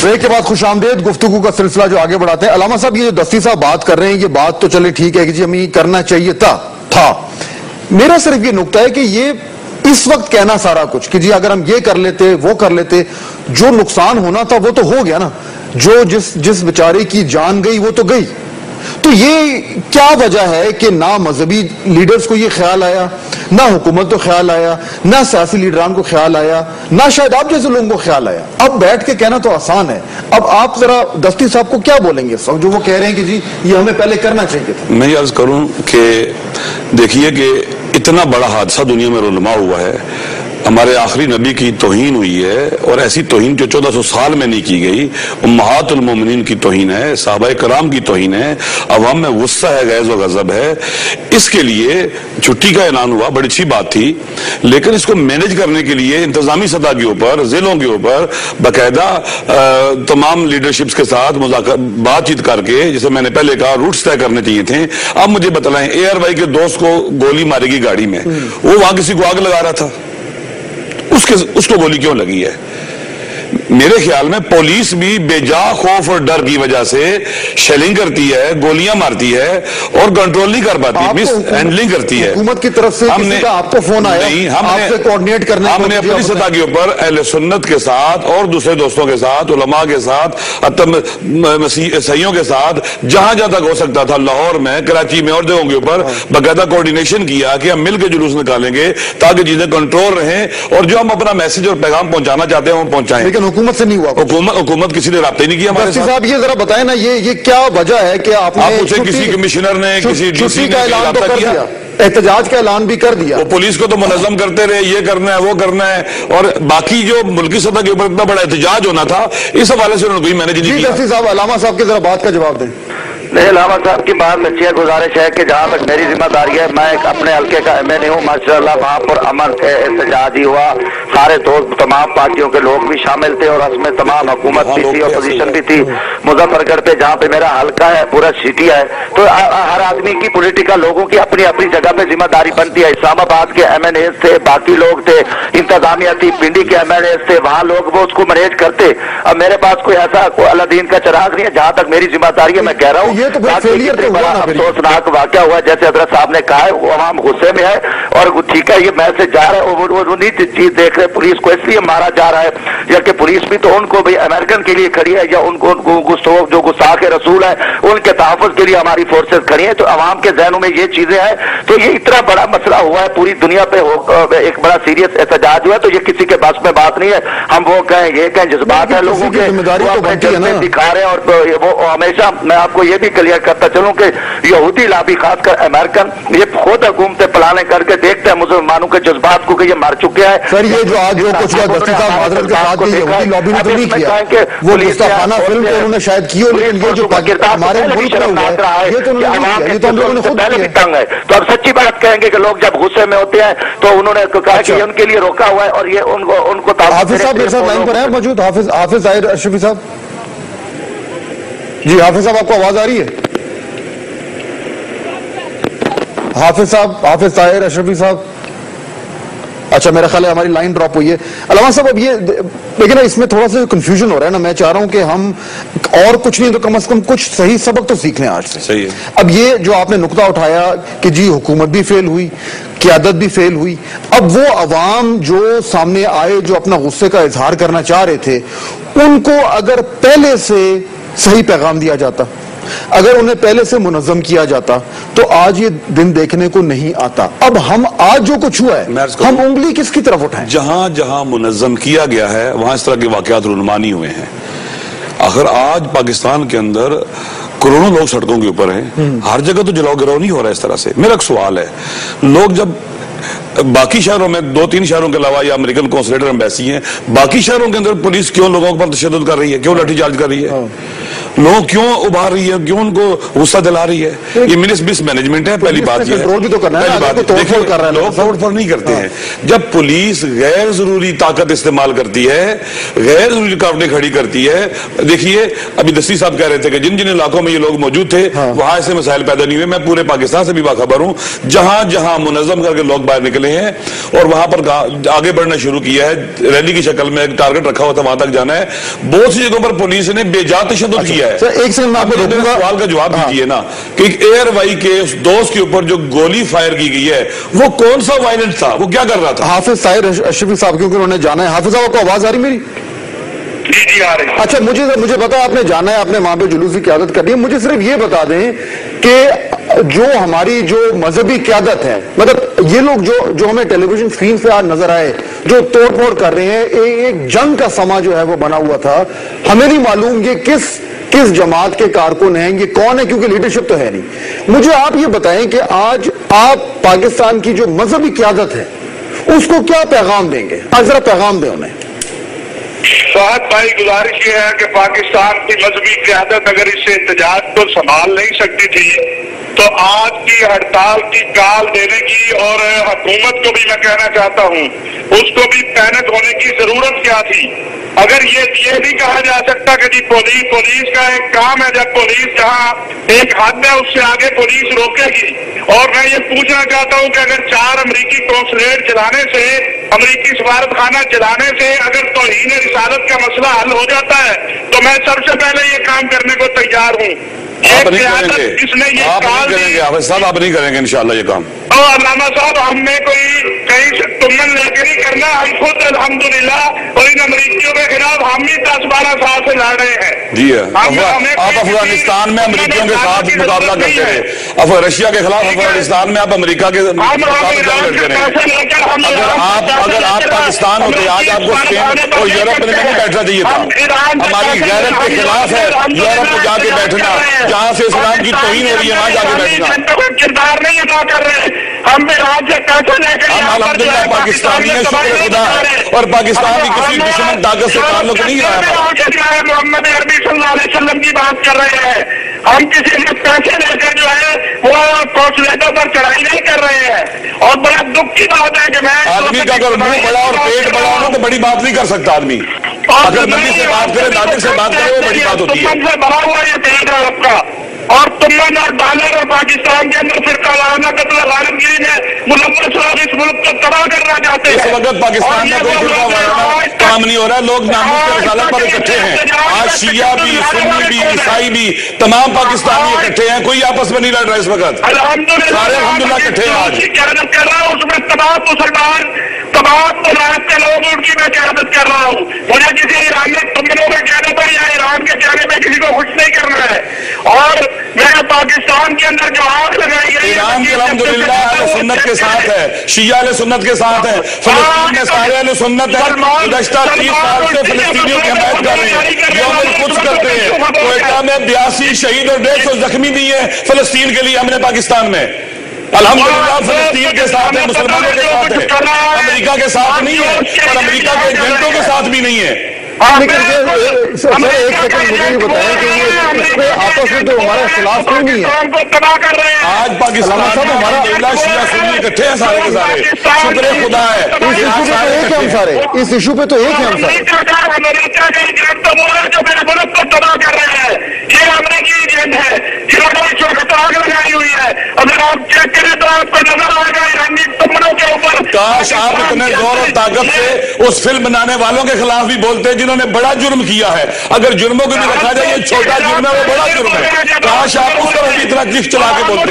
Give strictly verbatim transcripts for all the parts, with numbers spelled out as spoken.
Break کے بعد خوش آمدید. گفتگو کا سلسلہ جو آگے بڑھاتے ہیں. علامہ صاحب، یہ جو دستی صاحب بات کر رہے ہیں یہ بات تو چلے ٹھیک ہے کہ جی ہمیں کرنا چاہیے تھا تھا میرا صرف یہ نقطہ ہے کہ یہ اس وقت کہنا سارا کچھ کہ جی اگر ہم یہ کر لیتے وہ کر لیتے، جو نقصان ہونا تھا وہ تو ہو گیا نا. جو جس جس بیچارے کی جان گئی وہ تو گئی. تو یہ کیا وجہ ہے کہ نہ مذہبی لیڈرز کو یہ خیال آیا، نہ حکومت کو خیال آیا، نہ سیاسی لیڈران کو خیال آیا، نہ شاید آپ جیسے لوگوں کو خیال آیا؟ اب بیٹھ کے کہنا تو آسان ہے. اب آپ ذرا دستی صاحب کو کیا بولیں گے اس وقت جو وہ کہہ رہے ہیں کہ جی یہ ہمیں پہلے کرنا چاہیے تھا؟ میں یہ عرض کروں کہ دیکھیے کہ اتنا بڑا حادثہ دنیا میں رونما ہوا ہے، ہمارے آخری نبی کی توہین ہوئی ہے، اور ایسی توہین جو چودہ سو سال میں نہیں کی گئی. امہات المومنین کی توہین ہے، صحابہ کرام کی توہین ہے، عوام میں غصہ ہے، غیظ و غضب ہے. اس کے لیے چھٹی کا اعلان ہوا، بڑی اچھی بات تھی، لیکن اس کو مینج کرنے کے لیے انتظامی سطح کے اوپر، ضلعوں کے اوپر باقاعدہ تمام لیڈرشپس کے ساتھ بات چیت کر کے، جیسے میں نے پہلے کہا، روٹس طے کرنے چاہیے تھے. اب مجھے بتلائیں، اے آر وائی کے دوست کو گولی مارے گی گاڑی میں، وہ وہاں کسی کو آگ لگا رہا تھا، اس کے اس کو گولی کیوں لگی ہے؟ میرے خیال میں پولیس بھی بے جا خوف اور ڈر کی وجہ سے شیلنگ کرتی ہے، گولیاں مارتی ہے اور کنٹرول نہیں کر پاتی، مس ہینڈلنگ کرتی ہے. حکومت کی طرف سے کسی کا آپ کو فون آیا؟ نہیں، ہم آپ سے کوارڈینیٹ کرنے ہم نے اپنی سطح کے اوپر اہل سنت کے ساتھ اور دوسرے دوستوں کے ساتھ، علماء کے ساتھ، مسیحیوں کے ساتھ، جہاں جہاں تک ہو سکتا تھا، لاہور میں، کراچی میں اور جگہوں کے اوپر باقاعدہ کوارڈینیشن کیا کہ ہم مل کے جلوس نکالیں گے تاکہ چیزیں کنٹرول رہیں اور جو ہم اپنا میسج اور پیغام پہنچانا چاہتے ہیں وہ پہنچائیں. لیکن حکومت سے نہیں ہوا. حکومت حکومت کسی نے رابطہ نہیں کیا ہمارے ساتھ. صاحب یہ ذرا بتائیں نا، یہ یہ کیا وجہ ہے کہ آپ نے پوچھیں کسی کمشنر نے، کسی ڈی سی نے رابطہ کیا؟ احتجاج کا اعلان بھی کر دیا. وہ پولیس کو تو منظم کرتے رہے، یہ کرنا ہے وہ کرنا ہے، اور باقی جو ملکی سطح کے اوپر اتنا بڑا احتجاج ہونا تھا، اس حوالے سے انہوں نے کوئی مینج نہیں کیا. دستی صاحب، علامہ صاحب کے ذرا بات کا جواب دیں. نہیں، علامہ صاحب کی بات اچھی ہے. گزارش ہے کہ جہاں تک میری ذمہ داری ہے، میں ایک اپنے حلقے کا ایم این اے ہوں. ماشاء اللہ وہاں پر امن سے احتجاج ہی ہوا، سارے دوست تمام پارٹیوں کے لوگ بھی شامل تھے، اور اس میں تمام حکومت بھی تھی، اپوزیشن بھی تھی. مظفر گڑھ پہ جہاں پہ میرا حلقہ ہے، پورا سٹی ہے، تو ہر آدمی کی پولیٹیکل لوگوں کی اپنی اپنی جگہ پہ ذمہ داری بنتی ہے. اسلام آباد کے ایم این اے تھے، باقی لوگ تھے، انتظامیہ تھی، پنڈی کے ایم این اے تھے، وہاں لوگ وہ اس کو مینیج کرتے. اب میرے پاس کوئی ایسا کوئی اللہ دین کا چراغ نہیں ہے. جہاں تک میری ذمہ داری ہے میں کہہ رہا ہوں، بڑا افسوسناک واقعہ ہوا جیسے حضرت صاحب نے کہا ہے، وہ عوام غصے میں ہے، اور ٹھیک ہے یہ میسج جا رہا ہے، وہ نہیں چیز دیکھ رہے پولیس کو اس لیے مارا جا رہا ہے، یا کہ پولیس بھی تو ان کو بھی امریکن کے لیے کھڑی ہے، یا ان کو جو گستاخ رسول ہے ان کے تحفظ کے لیے ہماری فورسز کھڑی ہیں. تو عوام کے ذہنوں میں یہ چیزیں ہیں. تو یہ اتنا بڑا مسئلہ ہوا ہے پوری دنیا پہ، ایک بڑا سیریس احتجاج ہوا ہے. تو یہ کسی کے بس میں بات نہیں ہے ہم وہ کہیں یہ کہیں، جذبات ہے لوگوں کے دکھا رہے ہیں. اور وہ ہمیشہ میں آپ کو یہ بھی کلیئر کرتا چلوں کہ یہودی لابی، خاص کر امریکن، یہ خود حکومتیں پلانے کر کے دیکھتے ہیں مسلمانوں کے جذبات کو کہ یہ مر چکے ہیں. سر یہ جو آج جو کچھ ہوا دستی صاحب معذرت کے ساتھ یہ یہودی لابی نے تو نہیں کیا، وہ گستاخانہ فلم تو انہوں نے شاید کی ہو، لیکن یہ جو ہمارے ملک میں ہوا ہے یہ تو انہوں نے نہیں کیا، یہ تو ہم لوگوں نے خود کیا. تو اب سچی بات کہیں گے کہ لوگ جب غصے میں ہوتے ہیں تو انہوں نے کہا کہ ان کے لیے روکا ہوا ہے، اور یہ ان کو ان کو حافظ صاحب میرے ساتھ لائن پر ہیں موجود، حافظ حافظ ظاہر اشرفی صاحب. جی حافظ صاحب آپ کو آواز آ رہی ہے؟ حافظ صاحب، حافظ طاہر اشرفی صاحب. اچھا میرا خیال ہے ہماری لائن ڈراپ ہوئی ہے. علامہ صاحب اب یہ لیکن اس میں تھوڑا سا کنفیوژن ہو رہا ہے نا، میں چاہ رہا ہوں کہ ہم اور کچھ نہیں تو کم از کم کچھ صحیح سبق تو سیکھ لیں آج سے. صحیح ہے. اب یہ جو آپ نے نقطہ اٹھایا کہ جی حکومت بھی فیل ہوئی، قیادت بھی فیل ہوئی، اب وہ عوام جو سامنے آئے جو اپنا غصے کا اظہار کرنا چاہ رہے تھے، ان کو اگر پہلے سے صحیح پیغام دیا جاتا، اگر انہیں پہلے سے منظم کیا جاتا تو آج یہ دن دیکھنے کو نہیں آتا. اب ہم آج جو کچھ ہوا ہے ہم انگلی کس کی طرف اٹھائیں؟ جہاں جہاں منظم کیا گیا ہے وہاں اس طرح کے واقعات رونما نہیں ہوئے ہیں. آخر آج پاکستان کے اندر کروڑوں لوگ سڑکوں کے اوپر ہیں، ہر جگہ تو جلاؤ گراؤ نہیں ہو رہا اس طرح سے. میرا ایک سوال ہے، لوگ جب باقی شہروں میں، دو تین شہروں کے علاوہ یا امریکن کونسلیٹر ایمبیسی ہیں، باقی شہروں کے اندر پولیس کیوں لوگوں پر تشدد کر رہی ہے، کیوں لاٹھی چارج کر رہی ہے؟ لوگ کیوں ابھار رہی ہے, کیوں ان کو غصہ دلا رہی ہے؟ یہ مس مینجمنٹ ہے. پہلی بات یہ ہے لوگ توڑ پھوڑ نہیں کرتے ہیں. جب پولیس غیر ضروری طاقت استعمال کرتی ہے, غیر ضروری رکاوٹیں کھڑی کرتی ہے, دیکھیے ابھی دستی صاحب کہہ رہے تھے کہ جن جن علاقوں میں یہ لوگ موجود تھے وہاں ایسے مسائل پیدا نہیں ہوئے. میں پورے پاکستان سے بھی باخبر ہوں جہاں جہاں منظم کر کے لوگ باہر نکلے ہیں اور وہاں پر آگے بڑھنا شروع کیا ہے, ریلی کی شکل میں ایک ٹارگٹ رکھا ہوا تھا, وہاں تک جانا ہے. بہت سی جگہوں پر پولیس نے بے جا تشدد کیا ہے. ایک سیکنڈ میں آپ کو روکوں گا, سوال کا جواب دیجیے نا کہ ایئر وائی کے اس دوست کے اوپر جو گولی فائر کی گئی ہے وہ کون سا وائلنٹ تھا, وہ کیا کر رہا تھا؟ حافظ طاہر اشرفی صاحب کیونکہ انہوں نے جانا ہے. حافظ صاحب کو آواز آ رہی میری؟ جی جی آ رہی. اچھا مجھے مجھے بتا, آپ نے جانا ہے, آپ نے وہاں پہ جلوس کی قیادت کرنی ہے, مجھے صرف یہ بتا دیں کہ جو ہماری جو مذہبی قیادت ہے, مطلب یہ لوگ جو جو ہمیں ٹیلی ویژن اسکرین پہ آج نظر آئے جو توڑ پھوڑ کر رہے ہیں, ایک جنگ کا سما جو ہے وہ بنا ہوا تھا. ہمیں نہیں معلوم یہ کس کس جماعت کے کارکن ہیں, یہ کون ہے, کیونکہ لیڈرشپ تو ہے نہیں. مجھے آپ یہ بتائیں کہ آج آپ پاکستان کی جو مذہبی قیادت ہے اس کو کیا پیغام دیں گے؟ آج ذرا پیغام دیں انہیں. فہد بھائی, گزارش یہ ہے کہ پاکستان کی مذہبی قیادت اگر اس احتجاج کو سنبھال نہیں سکتی تھی تو آج کی ہڑتال کی کال دینے کی, اور حکومت کو بھی میں کہنا چاہتا ہوں اس کو بھی پینک ہونے کی ضرورت کیا تھی. اگر یہ یہ نہیں کہا جا سکتا کہ جی پولیس پولیس کا ایک کام ہے, جب پولیس جہاں ایک حد ہے اس سے آگے پولیس روکے گی. اور میں یہ پوچھنا چاہتا ہوں کہ اگر چار امریکی قونصلیٹ چلانے سے, امریکی سفارت خانہ چلانے سے اگر توہین رسالت کا مسئلہ حل ہو جاتا ہے تو میں سب سے پہلے یہ کام کرنے کو تیار ہوں. آپ نہیں کریں گے, آپ نہیں کریں گے حافظ صاحب, آپ نہیں کریں گے انشاءاللہ یہ کام. اور علامہ صاحب, ہم نے کوئی کہیں سے تمن لے کے نہیں کرنا, ہم خود الحمدللہ اور ان امریکیوں کے خلاف ہم ہی دس بارہ سال سے لڑ رہے ہیں. جی ہے, آپ افغانستان میں امریکیوں کے ساتھ مقابلہ کرتے رہے, اب رشیا کے خلاف افغانستان میں آپ امریکہ کے کرتے رہے. اگر آپ اگر آپ پاکستان ہوتے آج آپ کو اسپین اور یورپ میں نہیں بیٹھنا چاہیے تھا. ہماری غیرت کے خلاف ہے یورپ میں جا کے بیٹھنا, جہاں سے اسلام کی توہین ہو رہی ہے وہاں جا کے بیٹھنا. کردار نہیں ادا کر رہے, ہم بھی آج سے پیسے لے کے ہم الحمدللہ پاکستانی ہیں, شکر خدا, اور پاکستان کی کسی دشمن طاقت سے تعلق نہیں رہا. محمد عربی صلی اللہ علیہ وسلم کی بات کر رہے ہیں, ہم کسی سے پیسے لے کر جو ہے وہ قونصلیٹوں پر چڑھائی نہیں کر رہے ہیں. اور بڑا دکھ کی بات ہے کہ میں آدمی کا اگر منہ بڑا اور پیٹ بڑا ہو تو بڑی بات نہیں کر سکتا آدمی. اگر نبی سے بات کرے, ناطق سے بات کرے, وہ بڑی بات ہوتی ہے. سے بڑا ہوا یہ پیٹ ہے آپ کا, اور تمن اور ڈالر اور پاکستان کے اندر فرقہ وارانہ قتل غارت گیری میں ملوث لوگ اس ملک کو تباہ کرنا چاہتے ہیں. اس وقت پاکستان میں کوئی فرقہ وارانہ کام نہیں ہو رہا, لوگ ناموس کے رسالت پر اکٹھے ہیں. آج شیعہ بھی, سنی بھی, عیسائی بھی, تمام پاکستانی اکٹھے ہیں, کوئی آپس میں نہیں لڑ رہا اس وقت. سارے الحمدللہ اکٹھے ہیں. آج قیادت کر رہا ہوں, اس میں تمام مسلمان تمام مذاہب کے لوگ ان کی میں قیادت کر رہا ہوں. مجھے کسی ایران میں تمنوں میں قیادت ہے یا ایران کے چہرے میں کسی کو خوش نہیں کرنا ہے. اور میں پاکستان کے اندر جو آگ لگائی گئی ایران کے الحمدللہ اہل سنت کے ساتھ ہے, شیعہ اہل سنت کے ساتھ ہے, فلسطین میں سارے اہل سنت ہے. گزشتہ تیس سال سے فلسطینیوں کی حمایت کر رہے ہیں, یوم القدس کرتے ہیں. کوئٹہ میں بیاسی شہید اور ڈیڑھ سو زخمی بھی ہیں فلسطین کے لیے. ہم نے پاکستان میں الحمدللہ فلسطین کے ساتھ ہے, مسلمانوں کے ساتھ ہے, امریکہ کے ساتھ نہیں ہے, اور امریکہ کے ایجنٹوں کے ساتھ بھی نہیں ہے. لیکن سر ایک سیکنڈ مجھے یہ بتائیں کہ یہ اس پہ آپس میں تو ہمارا اختلاف کیوں نہیں ہے؟ آج پاکستان میں ہمارا شیعہ سنی اکٹھے ہیں سارے کے سارے, شکر خدا ہے. اس ایشو پہ تو ایک ہے ہم سارے, اس ایشو پہ تو ایک ہے ہم سارے. امریکہ کے ایجنٹ تو وہ ہے جو میرے ملک کو تباہ کر رہے ہیں, یہ امریکی ایجنٹ ہے جنہوں نے اس وقت آگ لگائی ہوئی ہے. اگر آپ چیک کریں تو آپ کو نظر آئے گا ایرانی تمنوں کے اوپر. کاش آپ اتنے زور اور طاقت سے اس فلم بنانے والوں کے خلاف بھی بولتے جنہوں نے بڑا جرم کیا ہے. اگر جرموں کو بھی رکھا جائے, یہ چھوٹا جرم ہے, وہ بڑا جرم ہے. کاش آپ اس طرح بھی اتنا جس چلا کے بولتے.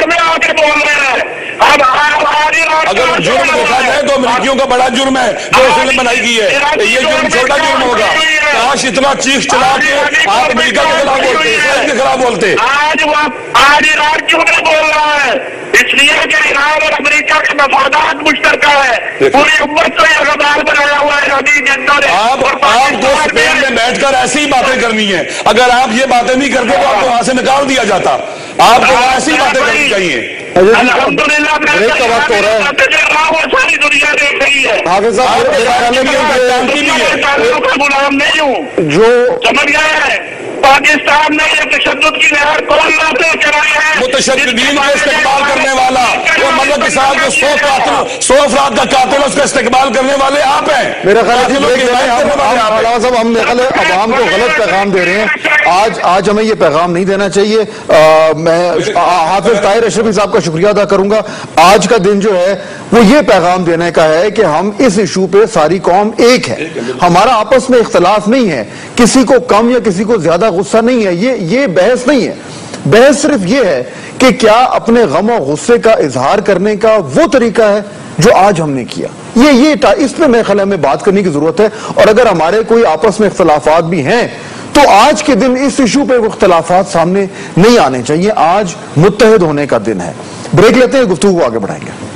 اگر جرم دیکھا جائے تو امریکیوں کا بڑا جرم ہے جو فلم بنائی گئی ہے, یہ جرم چھوٹا جرم ہوگا. کاش اتنا چیخ چلا کے آپ امریکہ کے خلاف بولتے, اسرائیل کے خلاف بولتے. آج وہ آج ایران کیوں نہیں بول رہا ہے؟ اس لیے کہ ایران اور امریکہ کے مفادات مشترکہ ہے. پوری امت کو یہ غدار بنایا ہوا ہے ایرانی جنتوں نے. آپ آپ کو اسپین میں بیٹھ کر ایسی ہی باتیں کرنی ہے. اگر آپ یہ باتیں نہیں کرتے تو آپ کو وہاں سے نکال دیا جاتا. آپ کو ایسی باتیں کرنی چاہیے. الحمدللہ بریک کا وقت ہو رہا ہے, ساری دنیا دیکھ رہی ہے. حافظ صاحب غلام نہیں ہوں جو سمجھ گئے ہیں. पाकिस्तान में ये तशद्दुद की लहर कौन लाते चलाए हैं? मुतशद्दिदीन का इस्तेमाल करने वाला वो मदद के साथ जो सौ कातिल सौ अफराद का कातिल उसका इस्तेमाल करने वाले आप हैं। मेरा ख्याल है साहब हम अवाम को गलत पैगाम दे रहे हैं। आज आज हमें ये पैगाम नहीं देना चाहिए। आ, मैं हाफिज ताहिर अशरफी साहब का शुक्रिया अदा करूंगा। आज का दिन जो है वो ये पैगाम देने का है कि हम इस इशू पे सारी कौम एक है, हमारा आपस में इख्तलाफ नहीं है, किसी को कम या किसी को ज्यादा गुस्सा नहीं है। ये ये बहस नहीं है। बहस सिर्फ ये है कि क्या अपने गम और गुस्से का इजहार करने का वो तरीका है जो आज हमने किया। ये ये इस पे मेरे ख्याल में बात करने की जरूरत है। और अगर हमारे कोई आपस में इख्तलाफात भी हैं तो आज के दिन इस इशू पे वो इख्तलाफात सामने नहीं आने चाहिए। आज मुत्तहिद होने का दिन है। ब्रेक लेते हैं, गुफ्तगू को आगे बढ़ाएंगे।